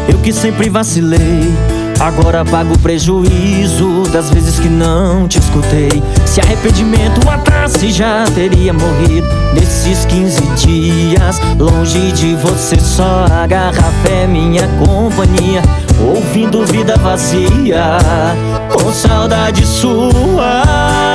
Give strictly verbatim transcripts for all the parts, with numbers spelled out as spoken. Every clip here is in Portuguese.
Eu que sempre vacilei, agora pago o prejuízo das vezes que não te escutei. Se arrependimento matasse, já teria morrido. Nesses quinze dias, longe de você, só a garrafa é minha companhia. Ouvindo vida vazia, com saudade sua.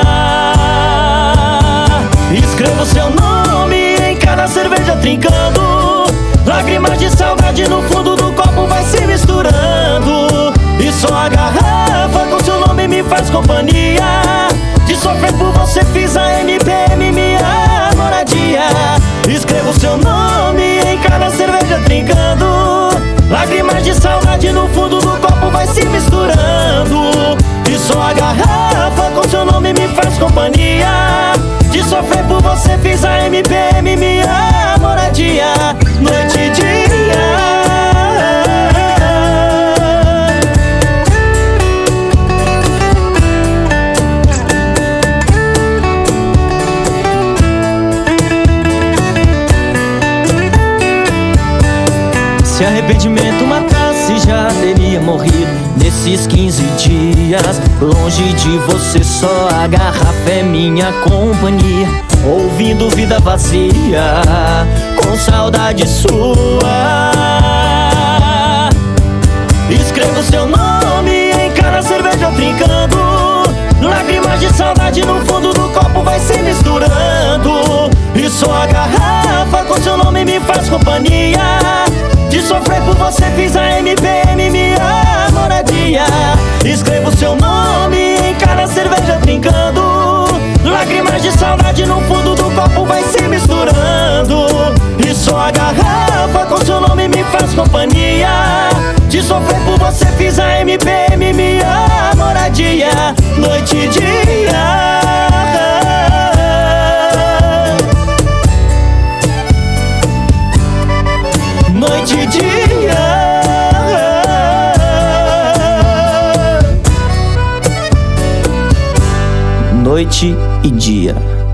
Escrevo seu nome em cada cerveja trincando. Lágrimas de saudade no fundo do copo vai se misturando. E só a garrafa com seu nome me faz companhia. De sofrer por você fiz a M P M minha moradia. Escrevo seu nome em cada cerveja trincando. Lágrimas de saudade no fundo do copo vai se misturando. E só a garrafa com seu nome me faz companhia. De sofrer por você fiz a M P M minha moradia. Noite e dia. Se arrependimento matasse, já teria morrido. Nesses quinze dias, longe de você, só a garrafa é minha companhia. Ouvindo vida vazia, com saudade sua. Escrevo seu nome em cada cerveja trincando. Lágrimas de saudade no fundo do copo vai se misturando. E só a garrafa com seu nome me faz companhia. De sofrer por você fiz a M P M minha moradia. Escrevo seu nome em cada cerveja trincando. Lágrimas de saudade no fundo do copo vai se misturando. E só a garrafa com seu nome me faz companhia. De sofrer por você fiz a M P M minha moradia. Noite e dia. Noite e dia. Noite e dia.